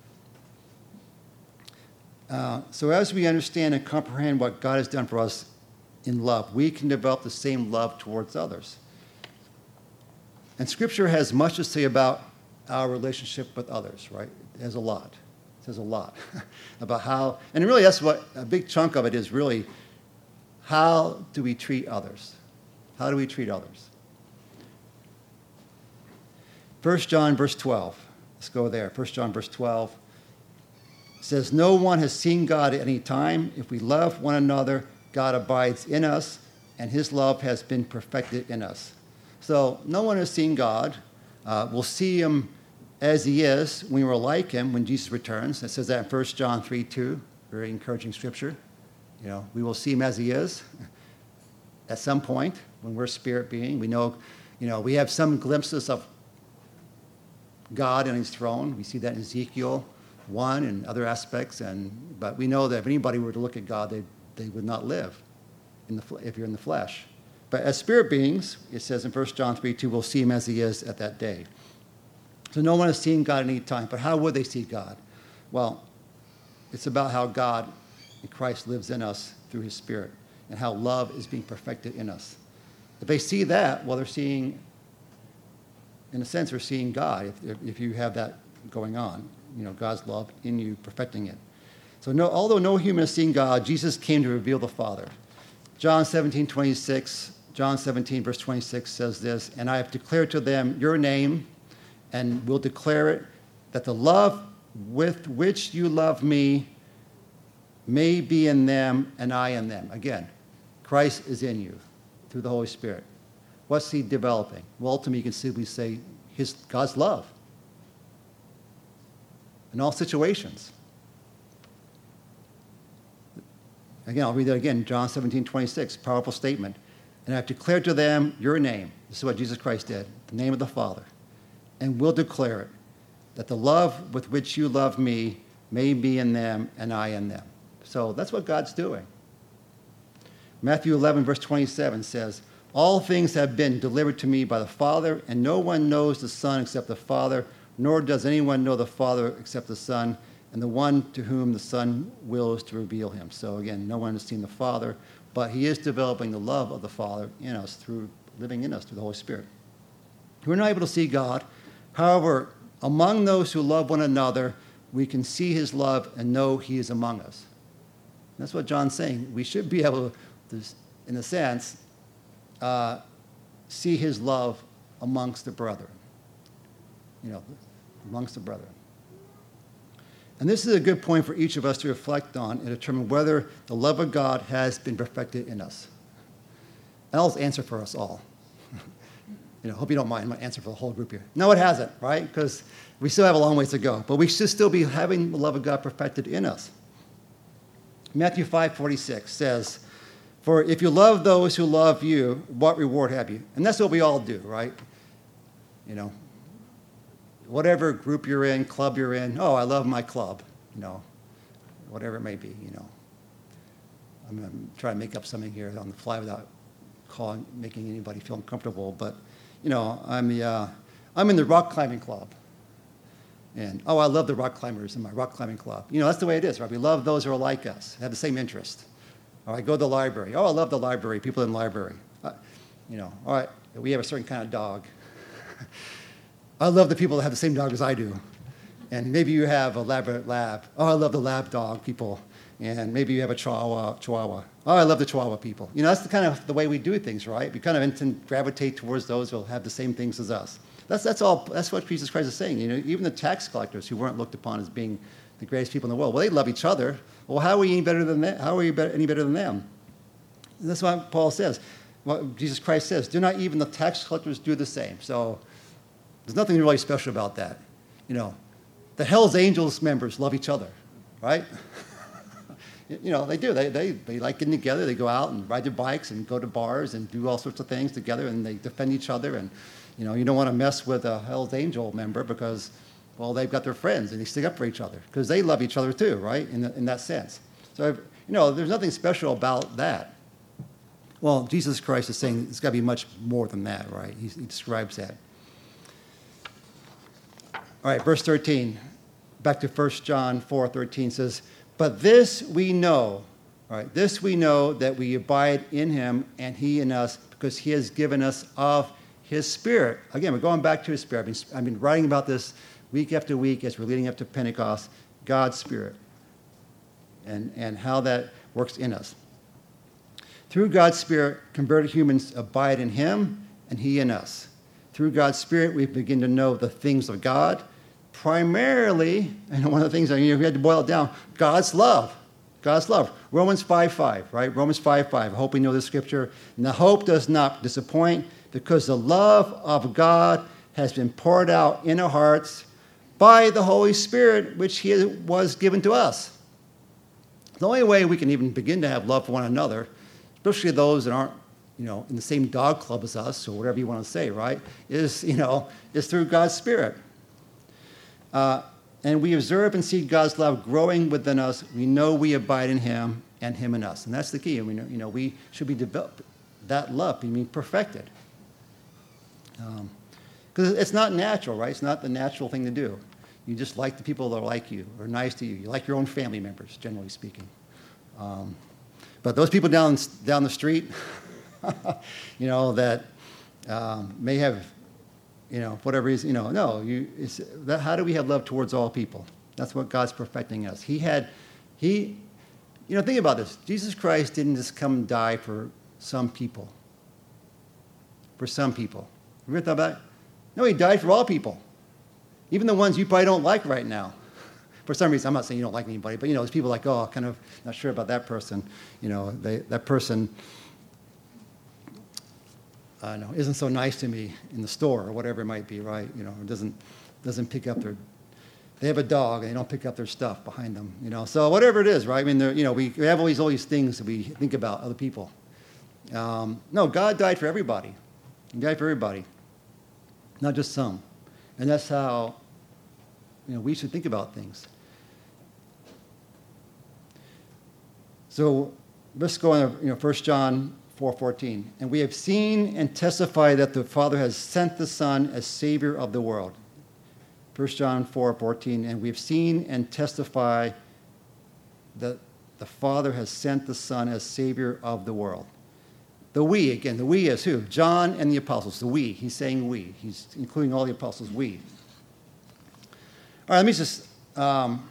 Uh, so as we understand and comprehend what God has done for us in love, we can develop the same love towards others. And Scripture has much to say about our relationship with others, right? It has a lot. It says a lot about how, and really that's what, a big chunk of it is really, how do we treat others? How do we treat others? First John verse twelve. Let's go there. First John verse twelve. It says, "No one has seen God at any time. If we love one another, God abides in us, and his love has been perfected in us." So no one has seen God. Uh, we'll see him as he is when we're like him when Jesus returns. It says that in First John three two, very encouraging scripture. You know, we will see him as he is at some point when we're spirit being. We know, you know, we have some glimpses of God and his throne. We see that in Ezekiel one and other aspects. And but we know that if anybody were to look at God, they they would not live in the if you're in the flesh. But as spirit beings, it says in First John three two, we'll see him as he is at that day. So no one has seen God at any time. But how would they see God? Well, it's about how God in Christ lives in us through his Spirit and how love is being perfected in us. If they see that, well, they're seeing, in a sense, they're seeing God if, if you have that going on. You know, God's love in you, perfecting it. So no, although no human has seen God, Jesus came to reveal the Father. John seventeen twenty-six, John seventeen, verse twenty-six says this, "And I have declared to them your name, and will declare it, that the love with which you love me may be in them, and I in them." Again, Christ is in you through the Holy Spirit. What's he developing? Well, ultimately, you can simply say his God's love in all situations. Again, I'll read that again, John seventeen twenty-six, powerful statement. "And I have declared to them your name." This is what Jesus Christ did, the name of the Father. "And will declare it, that the love with which you love me may be in them, and I in them." So that's what God's doing. Matthew eleven, verse twenty-seven says, "All things have been delivered to me by the Father, and no one knows the Son except the Father, nor does anyone know the Father except the Son, and the one to whom the Son wills to reveal him." So again, no one has seen the Father, but he is developing the love of the Father in us through living in us through the Holy Spirit. We're not able to see God. However, among those who love one another, we can see his love and know he is among us. That's what John's saying. We should be able to, in a sense, uh, see his love amongst the brethren. You know, amongst the brethren. And this is a good point for each of us to reflect on and determine whether the love of God has been perfected in us. And I'll answer for us all. You know, hope you don't mind my answer for the whole group here. No, it hasn't, right? Because we still have a long ways to go. But we should still be having the love of God perfected in us. Matthew five forty-six says, "For if you love those who love you, what reward have you?" And that's what we all do, right? You know, whatever group you're in, club you're in, oh, I love my club, you know, whatever it may be, you know. I'm going to try to make up something here on the fly without calling, making anybody feel uncomfortable, but, you know, I'm, the, uh, I'm in the rock climbing club. And, oh, I love the rock climbers in my rock climbing club. You know, that's the way it is, right? We love those who are like us, have the same interest. Or I go to the library. Oh, I love the library, people in the library. Uh, you know, all right, we have a certain kind of dog. I love the people that have the same dog as I do. And maybe you have a lab lab. Oh, I love the lab dog people. And maybe you have a Chihuahua. Chihuahua. Oh, I love the Chihuahua people. You know, that's the kind of the way we do things, right? We kind of instant gravitate towards those who will have the same things as us. That's that's all. That's what Jesus Christ is saying. You know, even the tax collectors who weren't looked upon as being the greatest people in the world, well, they love each other. Well, how are we any better than them? How are we better, any better than them? And that's what Paul says. What Jesus Christ says, do not even the tax collectors do the same? So there's nothing really special about that. You know, the Hell's Angels members love each other, right? You know, they do. They, they they like getting together. They go out and ride their bikes and go to bars and do all sorts of things together, and they defend each other. And, you know, you don't want to mess with a Hell's Angel member because, well, they've got their friends, and they stick up for each other because they love each other too, right, in, the, in that sense. So, you know, there's nothing special about that. Well, Jesus Christ is saying it's got to be much more than that, right? He, he describes that. All right, verse thirteen. Back to First John four thirteen says, but this we know, all right, this we know that we abide in him and he in us because he has given us of his Spirit. Again, we're going back to his Spirit. I've been, I've been writing about this week after week as we're leading up to Pentecost, God's Spirit and, and how that works in us. Through God's Spirit, converted humans abide in him and he in us. Through God's Spirit, we begin to know the things of God. Primarily, and one of the things, you know, we had to boil it down, God's love. God's love. Romans five five, right? Romans five five. I hope we know this scripture. And the hope does not disappoint because the love of God has been poured out in our hearts by the Holy Spirit, which he was given to us. The only way we can even begin to have love for one another, especially those that aren't, you know, in the same dog club as us, or whatever you want to say, right, is, you know, is through God's Spirit. Uh, and we observe and see God's love growing within us. We know we abide in him and him in us. And that's the key. We know, you know, we should be developed, that love being perfected. Because um, it's not natural, right? It's not the natural thing to do. You just like the people that are like you, or nice to you. You like your own family members, generally speaking. Um, but those people down, down the street, you know, that um, may have, you know, whatever reason, you know, no, you, it's, that, how do we have love towards all people? That's what God's perfecting us. He had, he, you know, think about this. Jesus Christ didn't just come and die for some people. For some people. Have you ever thought about it? No, he died for all people. Even the ones you probably don't like right now. For some reason, I'm not saying you don't like anybody, but, you know, there's people like, oh, kind of not sure about that person. You know, they, that person, I know, isn't so nice to me in the store or whatever it might be, right? You know, doesn't doesn't pick up their, they have a dog and they don't pick up their stuff behind them, you know. So whatever it is, right? I mean, you know, we, we have all these, all these things that we think about other people. Um, no, God died for everybody. He died for everybody, not just some. And that's how, you know, we should think about things. So let's go on, you know, First John four fourteen. And we have seen and testify that the Father has sent the Son as Savior of the world. First John four fourteen. And we have seen and testify that the Father has sent the Son as Savior of the world. The we, again, the we is who? John and the apostles. The we. He's saying we. He's including all the apostles. We. All right, let me just um,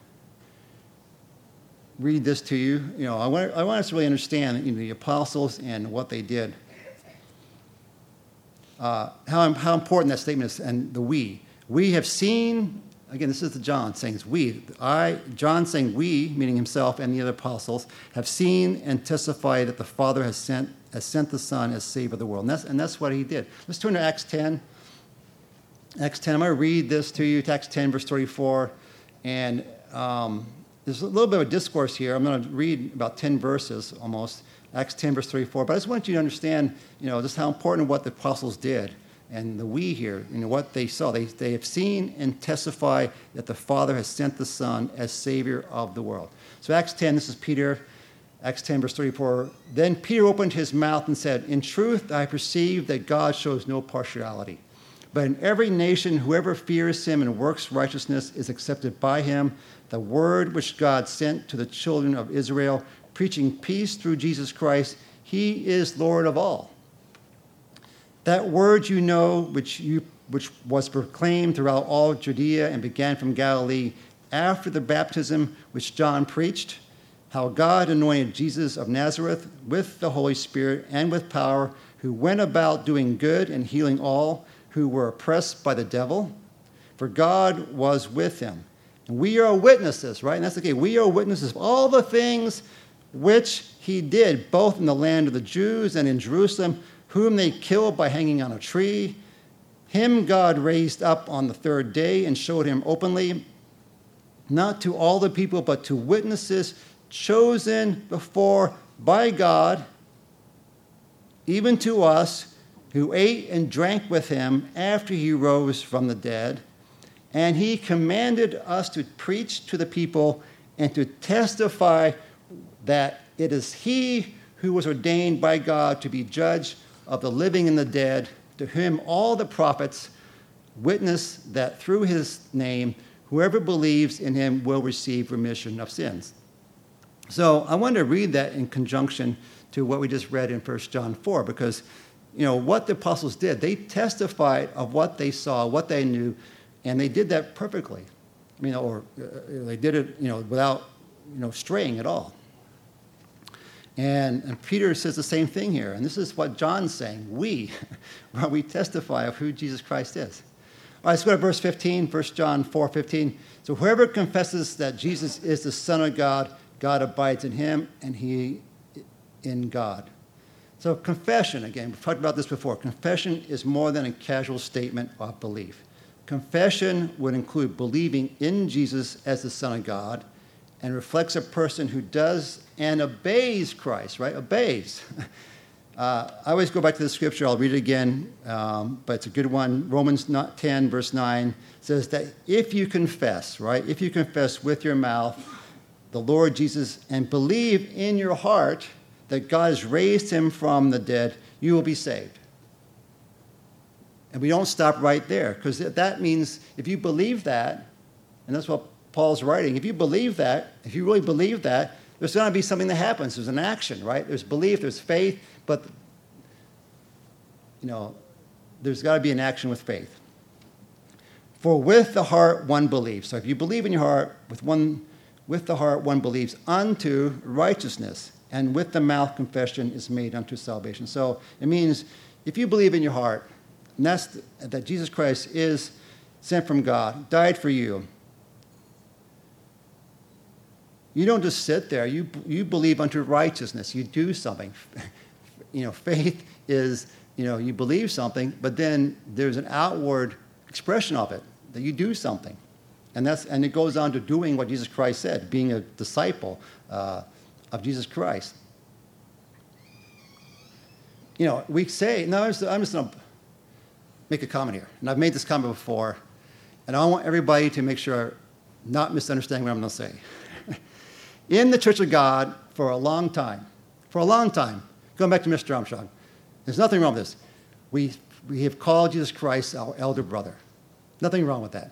read this to you. You know, I want, I want us to really understand, you know, the apostles and what they did. Uh, how, how important that statement is, and the we. We have seen, again, this is the John saying, it's we. I, John saying we, meaning himself and the other apostles, have seen and testify that the Father has sent, has sent the Son as Savior of the world. And that's, and that's what he did. Let's turn to Acts ten. Acts ten, I'm going to read this to you, Acts ten, verse thirty-four. And um, there's a little bit of a discourse here. I'm going to read about ten verses almost, Acts ten, verse thirty-four. But I just want you to understand, you know, just how important what the apostles did. And the we here, you know, what they saw. They, they have seen and testify that the Father has sent the Son as Savior of the world. So Acts ten, this is Peter, Acts ten, verse thirty-four. Then Peter opened his mouth and said, in truth, I perceive that God shows no partiality. But in every nation, whoever fears him and works righteousness is accepted by him. The word which God sent to the children of Israel, preaching peace through Jesus Christ, he is Lord of all. That word you know, which you which was proclaimed throughout all Judea and began from Galilee after the baptism which John preached, how God anointed Jesus of Nazareth with the Holy Spirit and with power, who went about doing good and healing all who were oppressed by the devil, for God was with him. And we are witnesses, right? And that's okay. We are witnesses of all the things which he did, both in the land of the Jews and in Jerusalem, whom they killed by hanging on a tree. Him God raised up on the third day and showed him openly, not to all the people, but to witnesses chosen before by God, even to us who ate and drank with him after he rose from the dead. And he commanded us to preach to the people and to testify that it is he who was ordained by God to be judge of the living and the dead, to whom all the prophets witness that through his name whoever believes in him will receive remission of sins. So I wanted to read that in conjunction to what we just read in First John four, because, you know, what the apostles did, they testified of what they saw, what they knew, and they did that perfectly. I mean, or uh, they did it, you know, without, you know, straying at all. And, and Peter says the same thing here, and this is what John's saying. We, well, we testify of who Jesus Christ is. All right, let's go to verse fifteen, First John four fifteen. So whoever confesses that Jesus is the Son of God, God abides in him, and he in God. So confession, again, we've talked about this before. Confession is more than a casual statement of belief. Confession would include believing in Jesus as the Son of God and reflects a person who does and obeys Christ, right? Obeys. Uh, I always go back to the scripture. I'll read it again, um, but it's a good one. Romans ten, verse nine says that if you confess, right, if you confess with your mouth the Lord Jesus and believe in your heart that God has raised him from the dead, you will be saved. And we don't stop right there, because that means if you believe that, and that's what Paul's writing, if you believe that, if you really believe that, there's going to be something that happens. There's an action, right? There's belief, there's faith, but, you know, there's got to be an action with faith. For with the heart one believes. So if you believe in your heart, with one, with the heart one believes unto righteousness, and with the mouth confession is made unto salvation. So it means if you believe in your heart, and that's the, that Jesus Christ is sent from God, died for you, you don't just sit there. You, you believe unto righteousness. You do something. You know, faith is, you know, you believe something, but then there's an outward expression of it, that you do something. And that's and it goes on to doing what Jesus Christ said, being a disciple uh, of Jesus Christ. You know, we say, no, I'm just, I'm just going to make a comment here. And I've made this comment before, and I want everybody to make sure I'm not misunderstanding what I'm going to say. In the Church of God, for a long time, for a long time, going back to Mister Armstrong, there's nothing wrong with this. We, we have called Jesus Christ our elder brother. Nothing wrong with that.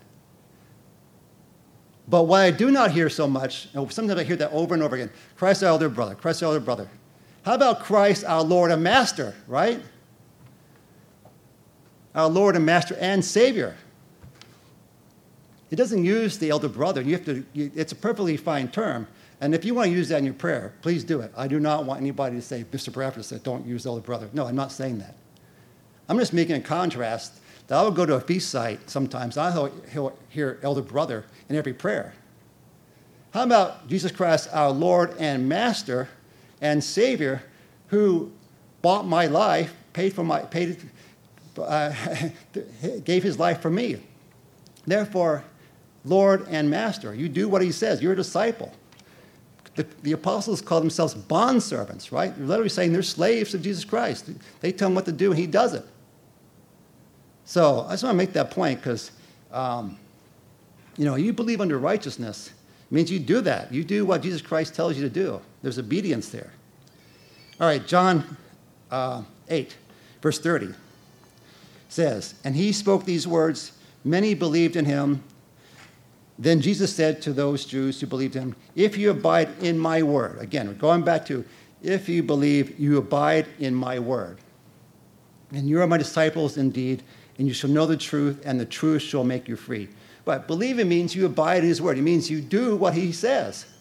But what I do not hear so much, and sometimes I hear that over and over again, Christ our elder brother, Christ our elder brother. How about Christ our Lord and Master, right? Our Lord and Master and Savior. It doesn't use the elder brother. You have to. You, it's a perfectly fine term. And if you want to use that in your prayer, please do it. I do not want anybody to say, Mister Bradford said, don't use elder brother. No, I'm not saying that. I'm just making a contrast that I will go to a feast site sometimes. I'll hear elder brother in every prayer. How about Jesus Christ, our Lord and Master and Savior, who bought my life, paid for my, paid, uh, gave his life for me. Therefore, Lord and Master, you do what he says. You're a disciple. The, the apostles call themselves bondservants, right? They're literally saying they're slaves of Jesus Christ. They tell him what to do, and he does it. So I just want to make that point because, um, you know, you believe under righteousness. It means you do that. You do what Jesus Christ tells you to do. There's obedience there. All right, John uh, eight, verse thirty says, and he spoke these words, many believed in him. Then Jesus said to those Jews who believed him, if you abide in my word, again, we're going back to, if you believe, you abide in my word. And you are my disciples indeed, and you shall know the truth, and the truth shall make you free. But believing means you abide in his word. It means you do what he says.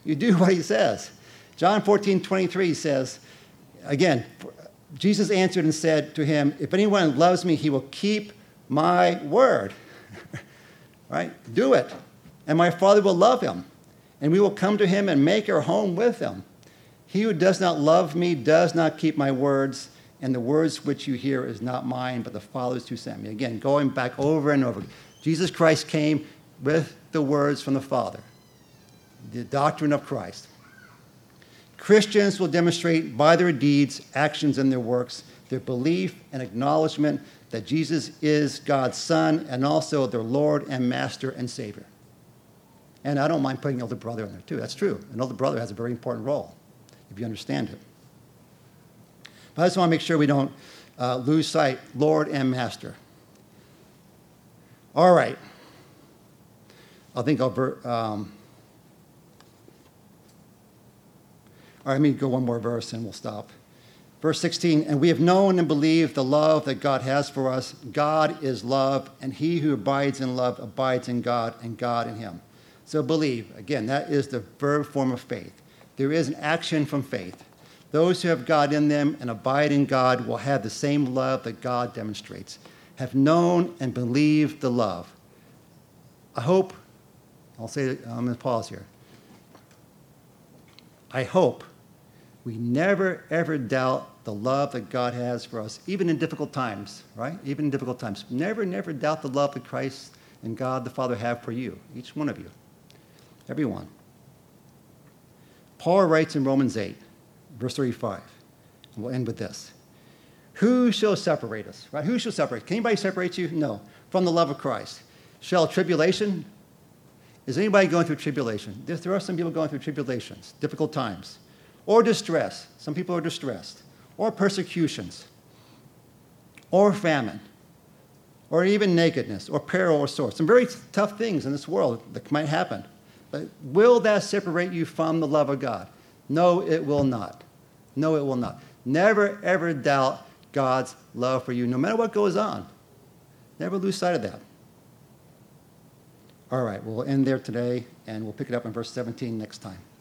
You do what he says. John fourteen twenty-three says, again, Jesus answered and said to him, if anyone loves me, he will keep my word. Right? Do it. And my Father will love him. And we will come to him and make our home with him. He who does not love me does not keep my words, and the words which you hear is not mine, but the Father's who sent me. Again, going back over and over. Jesus Christ came with the words from the Father, the doctrine of Christ. Christians will demonstrate by their deeds, actions, and their works, their belief and acknowledgement that Jesus is God's Son and also their Lord and Master and Savior. And I don't mind putting elder brother in there too. That's true. An elder brother has a very important role, if you understand it. But I just want to make sure we don't uh, lose sight, Lord and Master. All right. I think I'll... Um, all right, let me go one more verse and we'll stop. Verse sixteen, and we have known and believed the love that God has for us. God is love, and he who abides in love abides in God, and God in him. So believe, again, that is the verb form of faith. There is an action from faith. Those who have God in them and abide in God will have the same love that God demonstrates, have known and believed the love. I hope, I'll say, I'm going to pause here. I hope we never, ever doubt the love that God has for us, even in difficult times, right? Even in difficult times. Never, never doubt the love that Christ and God the Father have for you, each one of you, everyone. Paul writes in Romans eight, verse thirty-five, and we'll end with this. Who shall separate us, right? Who shall separate? Can anybody separate you? No. From the love of Christ. Shall tribulation? Is anybody going through tribulation? There are some people going through tribulations, difficult times. Or distress. Some people are distressed. Or persecutions. Or famine. Or even nakedness. Or peril or sword. Some very tough things in this world that might happen. But will that separate you from the love of God? No, it will not. No, it will not. Never, ever doubt God's love for you, no matter what goes on. Never lose sight of that. All right, we'll end there today, and we'll pick it up in verse seventeen next time.